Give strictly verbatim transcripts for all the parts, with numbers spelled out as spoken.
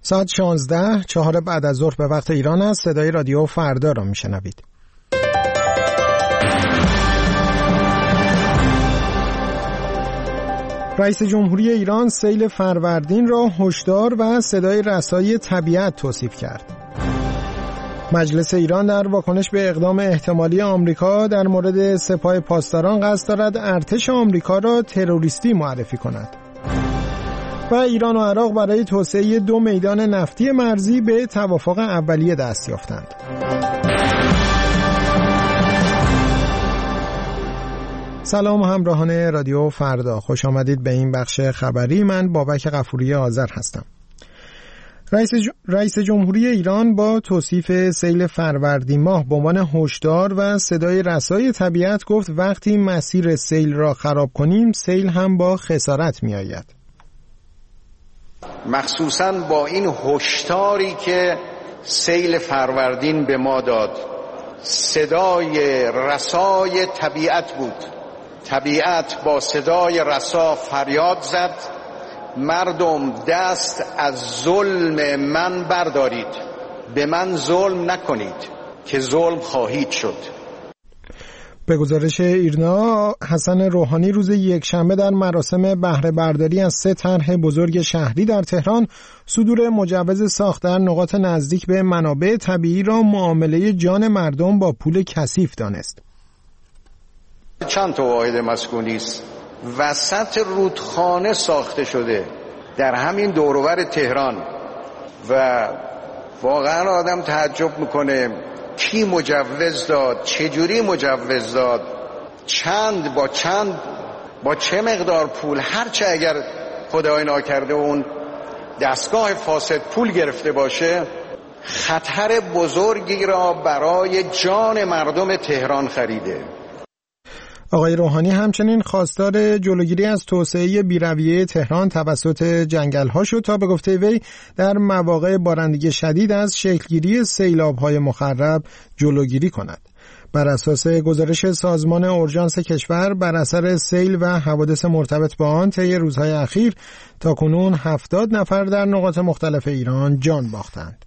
ساعت شانزده چهار بعد از ظهر به وقت ایران است. صدای رادیو فردا را میشنوید. رئیس جمهوری ایران سیل فروردین را هشدار و صدای رسای طبیعت توصیف کرد. مجلس ایران در واکنش به اقدام احتمالی آمریکا در مورد سپاه پاسداران قصد دارد ارتش آمریکا را تروریستی معرفی کند. و ایران و عراق برای توسعه دو میدان نفتی مرزی به توافق اولیه دست یافتند. سلام همراهان رادیو فردا، خوش آمدید به این بخش خبری. من بابک غفوری آذر هستم. رئیس, ج... رئیس جمهوری ایران با توصیف سیل فروردین ماه به عنوان هشدار و صدای رسای طبیعت گفت وقتی مسیر سیل را خراب کنیم سیل هم با خسارت می آید. مخصوصاً با این هشداری که سیل فروردین به ما داد، صدای رسای طبیعت بود. طبیعت با صدای رسا فریاد زد: مردم دست از ظلم من بردارید، به من ظلم نکنید که ظلم خواهید شد. به گزارش ایرنا، حسن روحانی روز یکشنبه در مراسم بهره برداری از سه طرح بزرگ شهری در تهران صدور مجوز ساخت در نقاط نزدیک به منابع طبیعی را معامله جان مردم با پول کثیف دانست. چند تا واحد مسکونی است وسط رودخانه ساخته شده در همین دور و بر تهران و واقعا آدم تعجب میکنه کی مجوز داد، چجوری مجوز داد، چند با چند با چه مقدار پول. هرچه اگر خدای ناکرده اون دستگاه فاسد پول گرفته باشه، خطر بزرگی را برای جان مردم تهران خریده. آقای روحانی همچنین خواستار جلوگیری از توسعه بی‌رویه تهران توسط جنگل‌ها شد تا به گفته وی در مواقع بارندگی شدید از شکلگیری سیلاب‌های مخرب جلوگیری کند. بر اساس گزارش سازمان اورژانس کشور، بر اثر سیل و حوادث مرتبط با آن طی روزهای اخیر تاکنون هفتاد نفر در نقاط مختلف ایران جان باختند.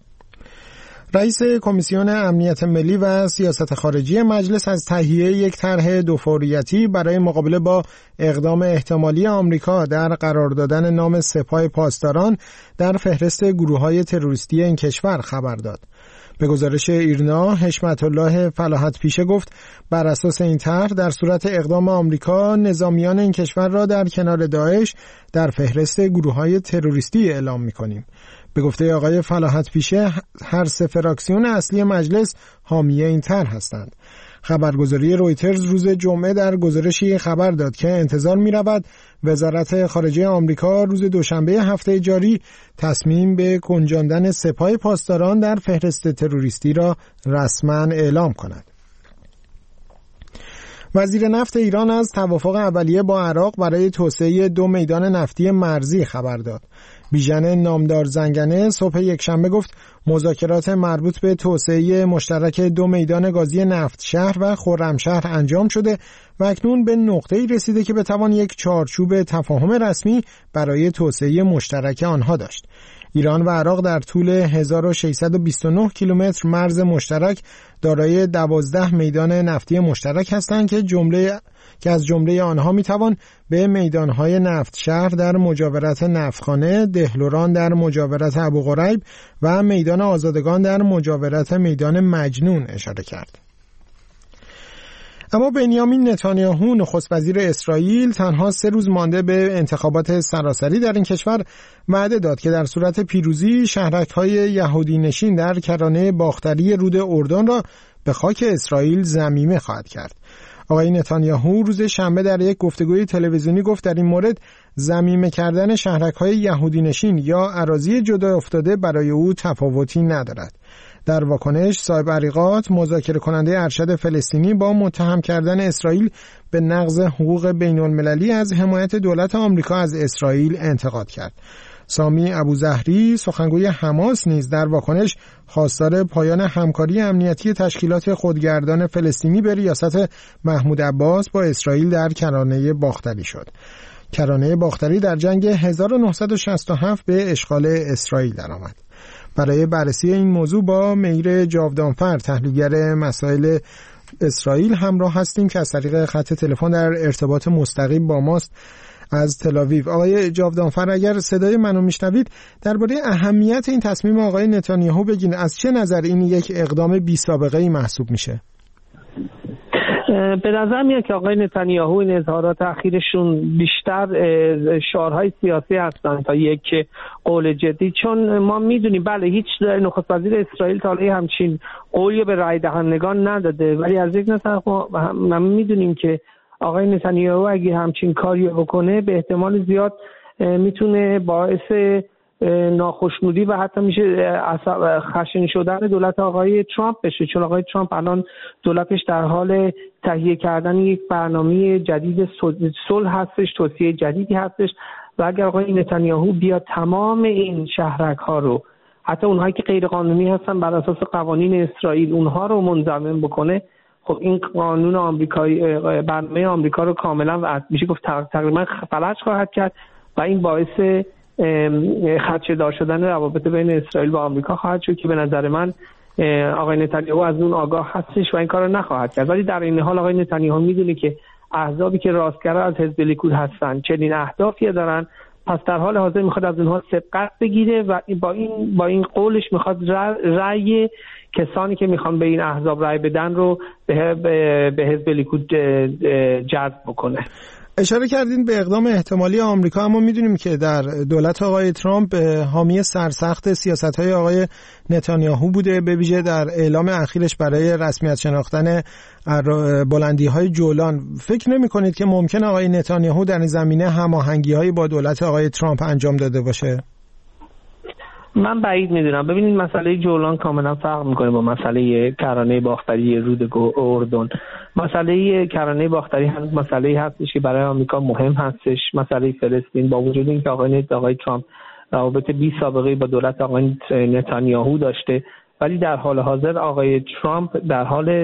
رئیس کمیسیون امنیت ملی و سیاست خارجی مجلس از تهیه یک طرح دوفوریتی برای مقابله با اقدام احتمالی آمریکا در قرار دادن نام سپاه پاسداران در فهرست گروه‌های تروریستی این کشور خبر داد. به گزارش ایرنا، حشمت الله فلاحت پیشه گفت بر اساس این طرح در صورت اقدام آمریکا نظامیان این کشور را در کنار داعش در فهرست گروه‌های تروریستی اعلام می‌کنیم. به گفته آقای فلاحت پیشه، هر سه فراکسیون اصلی مجلس حامی این طرح هستند. خبرگزاری رویترز روز جمعه در گزارشی خبر داد که انتظار می رود وزارت خارجه آمریکا روز دوشنبه هفته جاری تصمیم به گنجاندن سپاه پاسداران در فهرست تروریستی را رسما اعلام کند. وزیر نفت ایران از توافق اولیه با عراق برای توسعه دو میدان نفتی مرزی خبر داد. بیژن نامدار زنگنه صبح یکشنبه گفت مذاکرات مربوط به توسعه مشترک دو میدان گازی نفت شهر و خرمشهر انجام شده و اکنون به نقطه‌ای رسیده که بتوان یک چارچوب تفاهم رسمی برای توسعه مشترک آنها داشت. ایران و عراق در طول هزار و ششصد و بیست و نه کیلومتر مرز مشترک دارای دوازده میدان نفتی مشترک هستند که جمله که از جمله آنها میتوان به میدانهای نفت شهر در مجاورت نفتخانه، دهلوران در مجاورت ابوغریب و میدان آزادگان در مجاورت میدان مجنون اشاره کرد. اما بنیامین نتانیاهو نخست وزیر اسرائیل تنها سه روز مانده به انتخابات سراسری در این کشور وعده داد که در صورت پیروزی شهرک‌های یهودی نشین در کرانه باختری رود اردن را به خاک اسرائیل ضمیمه خواهد کرد. آقای نتانیاهو روز شنبه در یک گفتگوی تلویزیونی گفت در این مورد ضمیمه کردن شهرک‌های یهودی نشین یا اراضی جدا افتاده برای او تفاوتی ندارد. در واکنش صاحب عریقات مذاکره کننده ارشد فلسطینی با متهم کردن اسرائیل به نقض حقوق بین المللی از حمایت دولت آمریکا از اسرائیل انتقاد کرد. سامی ابوزهری سخنگوی حماس نیز در واکنش خواستار پایان همکاری امنیتی تشکیلات خودگردان فلسطینی به ریاست محمود عباس با اسرائیل در کرانه باختری شد. کرانه باختری در جنگ هزار و نهصد و شصت و هفت به اشغال اسرائیل درآمد. برای بررسی این موضوع با میر جاودانفر تحلیلگر مسائل اسرائیل همراه هستیم که از طریق خط تلفن در ارتباط مستقیم با ماست از تل‌آویو. آقای جاودانفر، اگر صدای منو میشنوید، درباره اهمیت این تصمیم آقای نتانیاهو بگین. از چه نظر این یک اقدام بی سابقه ای محسوب میشه؟ به نظر میاد که آقای نتانیاهو این اظهارات اخیرشون بیشتر شعارهای سیاسی هستند تا یک قول جدی، چون ما میدونیم بله هیچ نخست وزیر اسرائیل تا حالا همچین قولی به رای دهندگان نداده، ولی از یک طرف ما میدونیم که آقای نتانیاهو اگه همچین کاری بکنه به احتمال زیاد میتونه باعث ناخشنودی و حتی میشه خشن شدن دولت آقای ترامپ بشه، چون آقای ترامپ الان دولتش در حال تهیه کردن یک برنامه جدید صلح هستش، توسعه جدیدی هستش و اگر آقای نتانیاهو بیاد تمام این شهرک ها رو، حتی اونهایی که غیر قانونی هستن بر اساس قوانین اسرائیل، اونها رو منضبط بکنه، خب این قانون آمریکایی، برنامه آمریکا رو کاملا میشه گفت تقریبا فلج خواهد کرد و این باعث خدشه‌دار شدن روابط بین اسرائیل و آمریکا خواهد شد که به نظر من آقای نتانیاهو از اون آگاه هستش و این کارو نخواهد کرد. ولی در این حال آقای نتانیاهو میدونه که احزابی که راستگرا از حزب لیکود هستن چنین اهدافی دارن، پس در حال حاضر میخواد از اونها سبقت بگیره و با این با این قولش میخواد رأی کسانی که میخوان به این احزاب رأی بدن رو به به حزب لیکود جذب بکنه. اشاره کردین به اقدام احتمالی آمریکا، اما میدونیم که در دولت آقای ترامپ حامی سرسخت سیاست‌های آقای نتانیاهو بوده، به ویژه در اعلام اخیرش برای رسمیت شناختن بلندی‌های جولان. فکر نمی‌کنید که ممکن آقای نتانیاهو در این زمینه هماهنگی‌هایی با دولت آقای ترامپ انجام داده باشه؟ من بعید میدونم. ببینید مسئله جولان کاملا فرق میکنه با مسئله کرانه باختری رود اردن. مسئله کرانه باختری هنوز مسئله هستش که برای آمریکا مهم هستش. مسئله فلسطین با وجود اینکه آقای آقای ترامپ روابط بی سابقه با دولت آقای نتانیاهو داشته، ولی در حال حاضر آقای ترامپ در حال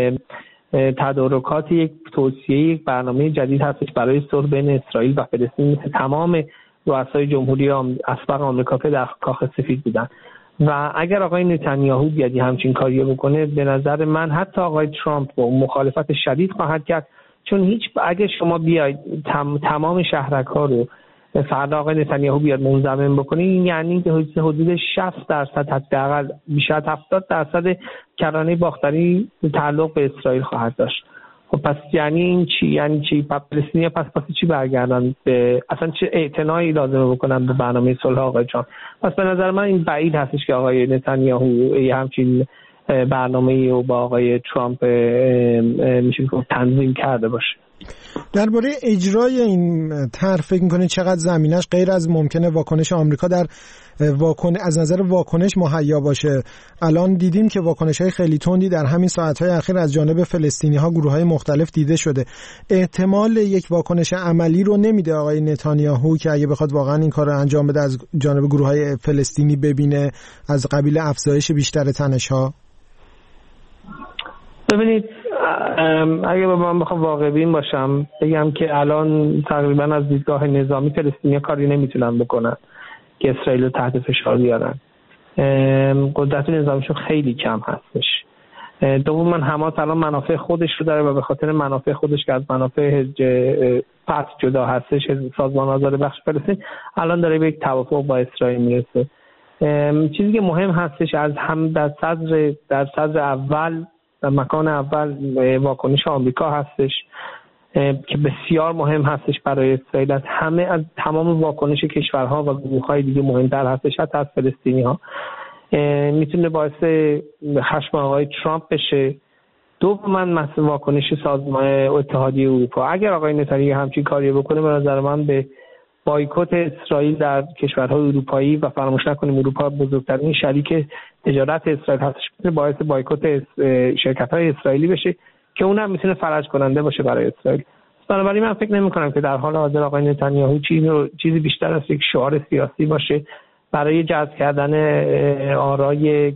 تدارکات یک توسعه یک برنامه جدید هستش برای صلح بین اسرائیل و فلسطین. مثل تمام رؤسای جمهوری اسبق آمریکا که در کاخ سفید بودن و اگر آقای نتانیاهو بیاد همچین کاری بکنه، به نظر من حتی آقای ترامپ با مخالفت شدید خواهد کرد، چون هیچ اگر شما بیاید تم، تمام شهرک‌ها رو فردا آقای نتانیاهو بیاد منضبط بکنه، این یعنی که حدود شصت درصد حداقل بیشتر هفتاد درصد کرانه باختری تعلق به اسرائیل خواهد داشت. خب پس یعنی این چی؟ یعنی چی؟ فلسطینیا پس پس چی برگردن به اصلا چه اعتنایی لازمه بکنن به برنامه صلح آقای ترامپ؟ پس به نظر من این بعید هستش که آقای نتانیاهو همچین برنامه‌ای رو با آقای ترامپ میشه گفت تنظیم کرده باشه. درباره اجرای این طرح فکر می‌کنید چقدر زمینش غیر از ممکنه واکنش آمریکا در واکن از نظر واکنش مهیا باشه؟ الان دیدیم که واکنش‌های خیلی تندی در همین ساعت‌های اخیر از جانب فلسطینی‌ها، گروه‌های مختلف دیده شده. احتمال یک واکنش عملی رو نمیده آقای نتانیاهو که اگه بخواد واقعا این کار رو انجام بده از جانب گروه‌های فلسطینی ببینه از قبیل افزایش بیشتر تنش‌ها؟ ببینید اگه من بخوام واقع بین باشم بگم که الان تقریبا از دیدگاه نظامی فلسطینی‌ها کاری نمیتونن بکنن که اسرائیل رو تحت فشار بیارن. قدرت نظامیشون خیلی کم هستش. دوم من حماس الان منافع خودش رو داره و به خاطر منافع خودش که از منافع پس جدا هستش، سازمان آزاد بخش فلسطین الان داره به یک توافق با اسرائیل میرسه. چیزی که مهم هستش از هم در صدر در صدر اول در مکان اول واکنش آمریکا هستش که بسیار مهم هستش برای اسرائیل. از همه از تمام واکنش کشورها و گروه‌های دیگه مهمتر هستش، حتی از فلسطینی‌ها. میتونه باعث خشم آقای ترامپ بشه. دوما مثل واکنش سازمان اتحادیه اروپا. اگر آقای نتانیاهو همچین کاری بکنه، به نظر من به بایکوت اسرائیل در کشورهای اروپایی و فراموش نکنیم اروپا بزرگترین شریک تجارت اسرائیل هستش، میتونه باعث بایکوت شرکت‌های اسرائیلی بشه که اونم میتونه فرج کننده باشه برای اسرائیل. بنابراین من فکر نمی‌کنم که در حال حاضر آقای نتانیاهو چیزی بیشتر از یک شعار سیاسی باشه برای جذب کردن آرای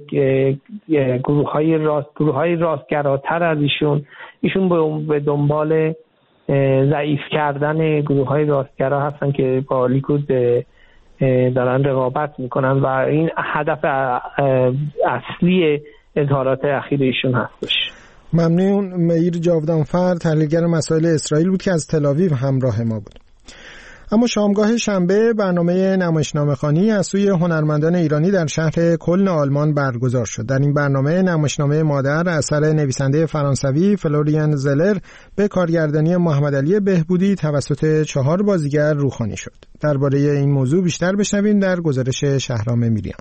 گروه‌های راست گروه‌های راستگراتر از ایشون. ایشون به دنبال ضعیف کردن گروه های راستگرا هستن که با لیکود دارن رقابت میکنن و این هدف اصلی اظهارات اخیر ایشون هستش. ممنون. مهیر جاودانفر تحلیلگر مسائل اسرائیل بود که از تل‌آویو همراه ما بود. اما شامگاه شنبه برنامه نمایشنامه‌خوانی از سوی هنرمندان ایرانی در شهر کلن آلمان برگزار شد. در این برنامه نمایشنامه مادر اثر نویسنده فرانسوی فلوریان زلر به کارگردانی محمدعلی بهبودی توسط چهار بازیگر روخوانی شد. درباره این موضوع بیشتر بشنویم در گزارش شهرام میریان.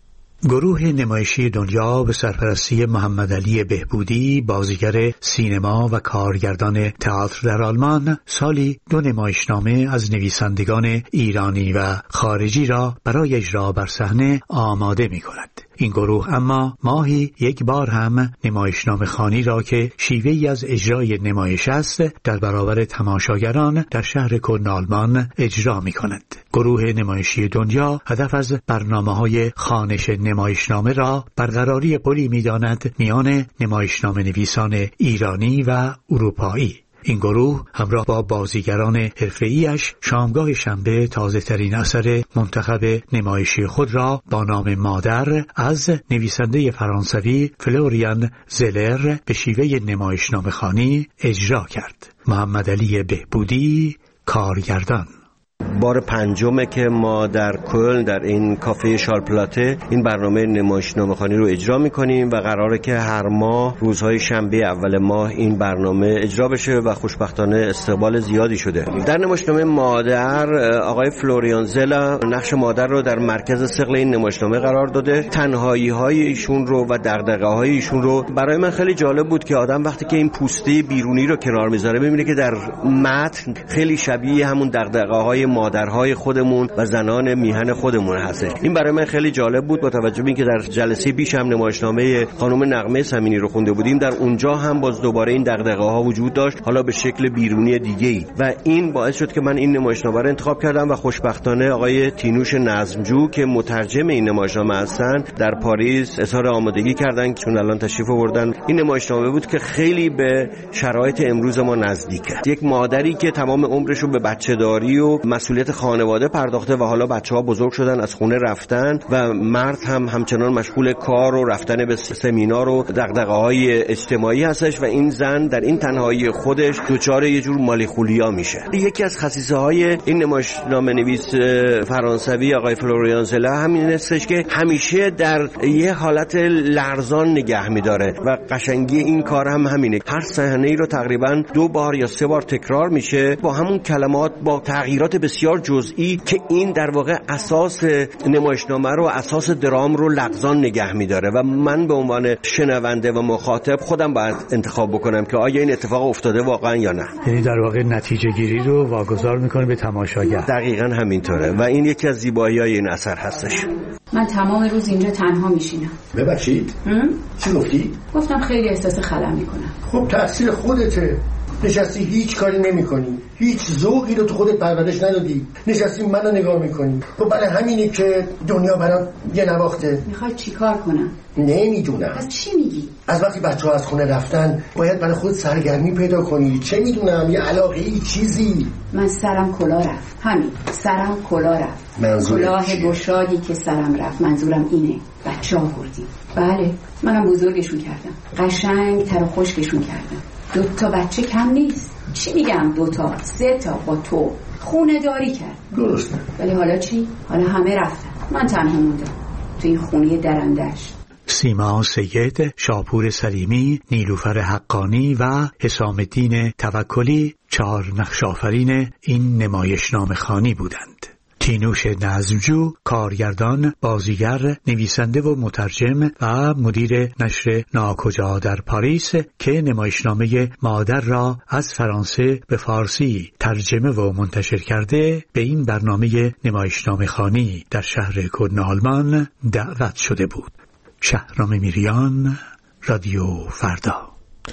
گروه نمایشی دنیا به سرپرستی محمدعلی بهبودی، بازیگر سینما و کارگردان تئاتر در آلمان، سالی دو نمایشنامه از نویسندگان ایرانی و خارجی را برای اجرا بر صحنه آماده می کند. این گروه اما ماهی یک بار هم نمایشنامه خوانی را که شیوهی از اجرای نمایش است در برابر تماشاگران در شهر کلن آلمان اجرا می کند. گروه نمایشی دنیا هدف از برنامه‌های خوانش نمایشنامه را برقراری پلی می داند میان نمایشنامه نویسان ایرانی و اروپایی. این گروه همراه با بازیگران حرفه‌ای‌اش شامگاه شنبه تازه‌ترین اثر منتخب نمایشی خود را با نام مادر از نویسنده فرانسوی فلوریان زلر به شیوه نمایشنامه‌خوانی اجرا کرد. محمدعلی بهبودی، کارگردان: بار پنجمه که ما در کلن در این کافه شارلپلاته این برنامه نمایشنامه‌خوانی رو اجرا می‌کنیم و قراره که هر ماه روزهای شنبه اول ماه این برنامه اجرا بشه و خوشبختانه استقبال زیادی شده. در نمایشنامه مادر آقای فلوریان زلا نقش مادر رو در مرکز ثقل این نمایشنامه قرار داده. تنهایی‌های ایشون رو و دغدغه‌های ایشون رو برای من خیلی جالب بود که آدم وقتی که این پوسته بیرونی رو کنار میذاره می‌بینه که در متن خیلی شبیه همون دغدغه‌های مادرهای خودمون و زنان میهن خودمون هستش. این برای من خیلی جالب بود با توجه به اینکه در جلسه پیش هم نمایشنامه خانم نغمه سمینی رو خونده بودیم، در اونجا هم باز دوباره این دغدغه‌ها وجود داشت، حالا به شکل بیرونی دیگه‌ای، و این باعث شد که من این نمایشنامه رو انتخاب کردم و خوشبختانه آقای تینوش نظمجو که مترجم این نمایشنامه هستن در پاریس اظهار آمادگی کردن، چون الان تشریف آوردن. این نمایشنامه بود که خیلی به شرایط امروز ما نزدیکه. یک مادری که تمام عمرش رو به بچه‌داری و مسئولیت خانواده پرداخته و حالا بچه‌ها بزرگ شدن، از خونه رفتن، و مرد هم همچنان مشغول کار و رفتن به سمینار و دغدغه‌های اجتماعی هستش و این زن در این تنهایی خودش دچار یه جور مالیخولیا میشه. یکی از خصیصه‌های این نمایشنامه نویس فرانسوی آقای فلوریان زلا همین هستش که همیشه در یه حالت لرزان نگه می‌داره و قشنگی این کار هم همینه. هر صحنه‌ای رو تقریباً دو بار یا سه بار تکرار میشه با همون کلمات، با تغییرات بسیار جزئی که این در واقع اساس نمایشنامه رو، اساس درام رو لغزان نگه می‌داره و من به عنوان شنونده و مخاطب خودم باید انتخاب بکنم که آیا این اتفاق افتاده واقعا یا نه. یعنی در واقع نتیجه گیری رو واگذار می‌کنه به تماشاگر. دقیقاً همینطوره و این یکی از زیبایی‌های این اثر هستش. من تمام روز اینجا تنها میشینم. ببخشید؟ چی گفتی؟ گفتم خیلی احساس خلا میکنم. خب تقصیر خودته. نشستی هیچ کاری نمی کنی، هیچ ذوقی رو تو خودت پرورش ندادی، نشستی منو نگاه میکنی. خب بله همینی که دنیا برام یه نواخته. میخوای چی کار کنم؟ نمیدونم. از چی میگی؟ از وقتی بچه ها از خونه رفتن باید برای خود سرگرمی پیدا کنی، چه میدونم، یه علاقه ای چیزی. من سرم کلا رفت، همین سرم کلا رفت. کلاه گشادی که سرم رفت منظورم اینه. بچه ها بردیم. بله منم بزرگشون کردم، قشنگ تر و خشکشون کردم. دو تا بچه کم نیست. چی میگم دو تا، سه تا با تو خونه داری کرد. درسته. ولی حالا چی؟ حالا همه رفتن، من تنها موندم تو این خونه درندش. سیما سید، شاپور سلیمی، نیلوفر حقانی و حسام الدین توکلی چهار نقش آفرین این نمایشنامه خوانی بودند. تینوش نظمجو، کارگردان، بازیگر، نویسنده و مترجم و مدیر نشر ناکجا در پاریس که نمایشنامه مادر را از فرانسه به فارسی ترجمه و منتشر کرده، به این برنامه نمایشنامه خوانی در شهر کلن آلمان دعوت شده بود. شهرام میریان، رادیو فردا.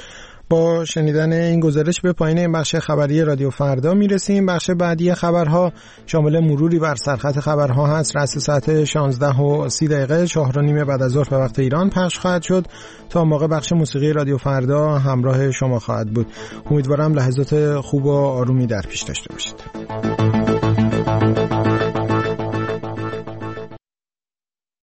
با شنیدن این گزارش به پایان این بخش خبری رادیو فردا میرسیم. بخش بعدی خبرها شامل مروری بر سرخط خبرها هست. رأس ساعت شانزده و سی دقیقه چهار و نیم بعد از ظهر به وقت ایران پخش خواهد شد. تا موقع بخش موسیقی رادیو فردا همراه شما خواهد بود. امیدوارم لحظات خوب و آرومی در پیش داشته باشید.